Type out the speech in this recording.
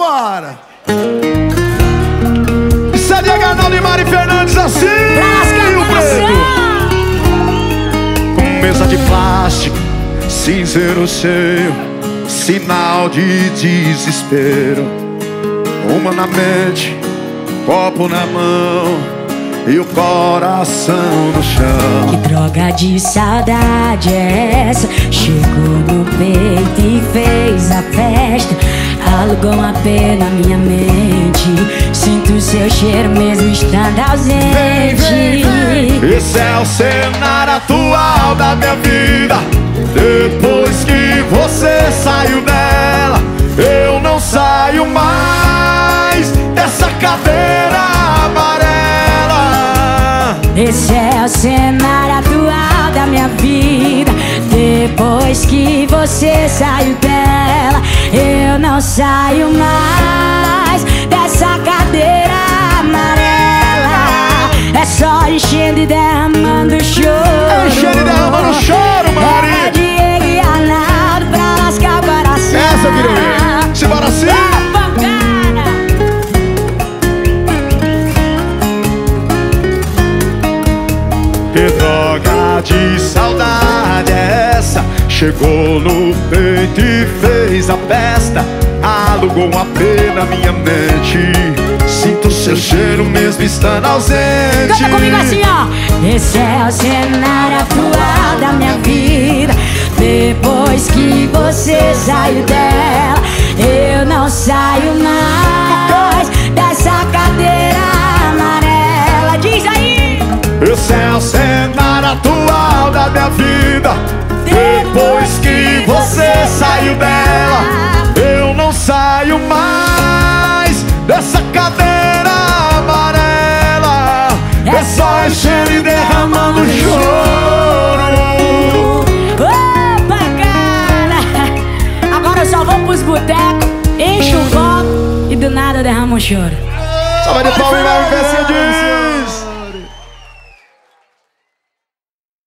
Vambora! CDH Arnaldo e Mari Fernandes assim, o preto. Com mesa de plástico, cinzeiro cheio, sinal de desespero. Uma na mente, copo na mão e o coração no chão. Que droga de saudade é essa? Chegou no peito e fez a festa. Alugou uma pena na minha mente. Sinto seu cheiro mesmo estando ausente. Vem. Esse é o cenário atual da minha vida. Depois que você saiu dela, eu não saio mais dessa cadeira amarela. Esse é o cenário atual da minha vida. Depois que você saiu dela, eu não saio mais dessa cadeira amarela. É só enchendo e derramando choro. Enchendo e derramando choro, Mari. É Diego e Arnaldo pra lascar o coração. Essa eu queria ver. Simbora assim. Que droga de saudade é essa? Chegou no peito e fez a festa. Alugou uma pena na minha mente. Sinto seu cheiro mesmo estando ausente. Canta comigo assim, ó. Esse é o cenário atual da minha vida. Depois que você saiu dela, eu não saio mais dessa cadeira amarela. Diz aí. Esse é o cenário atual da minha vida. Depois que você saiu dela, eu não saio mais dessa cadeira amarela. É só enchendo e derramando choro. Opa, cara! Agora eu só vou pros botecos, encho o copo e do nada derramo um choro. Salve de palmas e vai,